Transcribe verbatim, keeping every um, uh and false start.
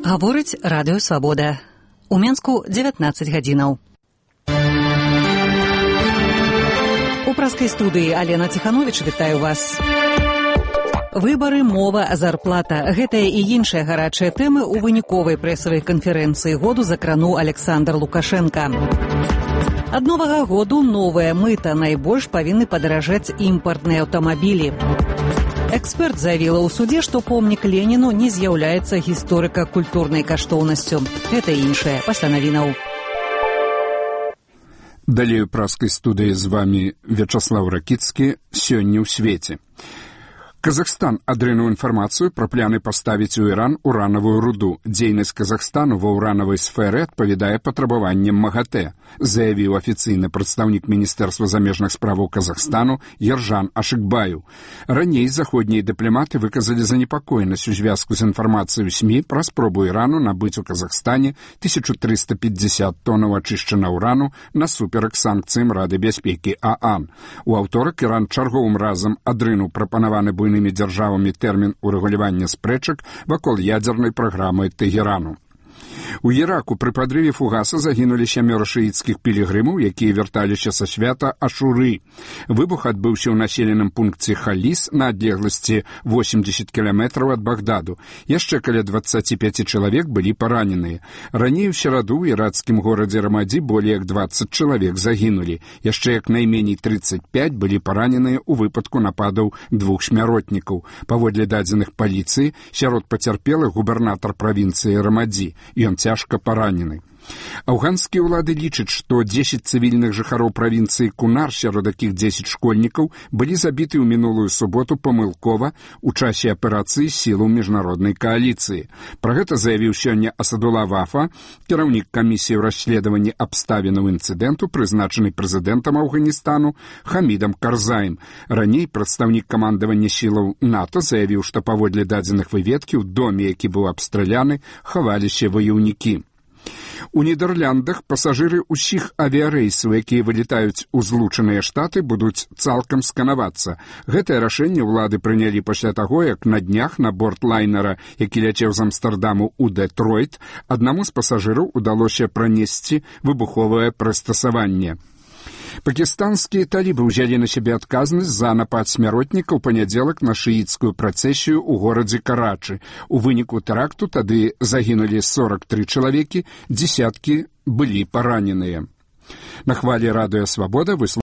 Гаворыць радыё «Свабода». У Менску дзевятнаццаць гадзінаў. У праскай студыі Алена Ціхановіч вітаю вас. Выбары, мова, зарплата. Гэтыя і іншыя гарачыя тэмы ў выніковай прэсавай канферэнцыі году закрануў Александр Лукашенко. Ад новага году новае мыта. Найбольш павінны падаражаць імпартныя аўтамабілі. Эксперт заявіла ў судзе, што помнік Леніну не з'яўляецца гісторыка-культурнай каштоўнасцю. Гэта іншае пасля навінаў. Далей у праскай студыі з вамі Вячаслав Ракіцкі. Сёння ў свеце. Казахстан адрынуў інфармацыю пра пляны паставіць у Іран уранавую руду. Дзейнасць Казахстану ва ўранавай сферы адпавядае патрабаванням МАГАТЭ, заявіў афіцыйны прадстаўнік Міністэрства замежных справаў Казахстану Ержан Ашыкбаев. Раней заходнія дыпламаты выказалі занепакоенасць у звязку з інфармацыяй у СМІ пра спробу Ірану набыць у Казахстане тысячу трыста пятьдесят тоннаў ачышчанага ўрану насуперак санкцыям Рады бяспекі ААН. У аўторак Іран чарговым разам адрынуў прапанаваны буйнымі дзяржавамі тэрмін урэгулявання спрэчак вакол ядзернай праграмы Тэгерану. У Іраку пры падрыве фугаса загінулі сямёра шыіцкіх пілігрымаў, якія вярталіся са свята Ашуры. Выбух адбыўся ў населеным пункце Халіс на адлегласці восемьдесят кіламетраў ад Багдаду. Яшчэ каля дваццаць пяць чалавек былі параненыя. Раней у сераду ў ірацкім горадзе Рамадзі болей як дваццаць чалавек загінулі. Яшчэ як найменей тридцать пять былі параненыя ў выпадку нападаў двух смяротнікаў. Паводле дадзеных паліцыі, сярод пацярпелых губернатар правінцыі Рамадзі. Ён цяжка паранены. Афганскія ўлады лічаць, што дзесяць цывільных жыхароў правінцыі Кунар, сярод якіх дзесяць школьнікаў, былі забіты ў мінулую суботу памылкова ў часе аперацыі сілаў міжнароднай кааліцыі. Пра гэта заявіў сёння Асадула Вафа, кіраўнік камісіі ў расследаванні абставінаў інцыдэнту, прызначаны прэзідэнтам Афганістану Хамідам Карзаем. Раней прадстаўнік камандавання сілаў НАТО заявіў, што паводле дадзеных выведкі ў доме, які быў абстраляны, хаваліся ваяўнікі. У Нідерландах пасажыры ўсіх авіярэйсаў, якія вылетаюць у Злучаныя Штаты, будуць цалкам сканавацца. Гэтае рашэнне ўлады прынялі пасля таго, як на днях на борт лайнера, які ляцеў з Амстэрдаму ў Дэтройт, аднаму з пасажыраў удалося пранесці выбуховае прыстасаванне. Пакістанскія талібы ўзялі на сябе адказнасць за напад смяротніка ў панядзелак на шыіцкую працэсію ў горадзе Карачы. У выніку тэракту тады загінулі сорок три чалавекі, дзесяткі былі параненыя. На хвалі радыё «Свабода» вы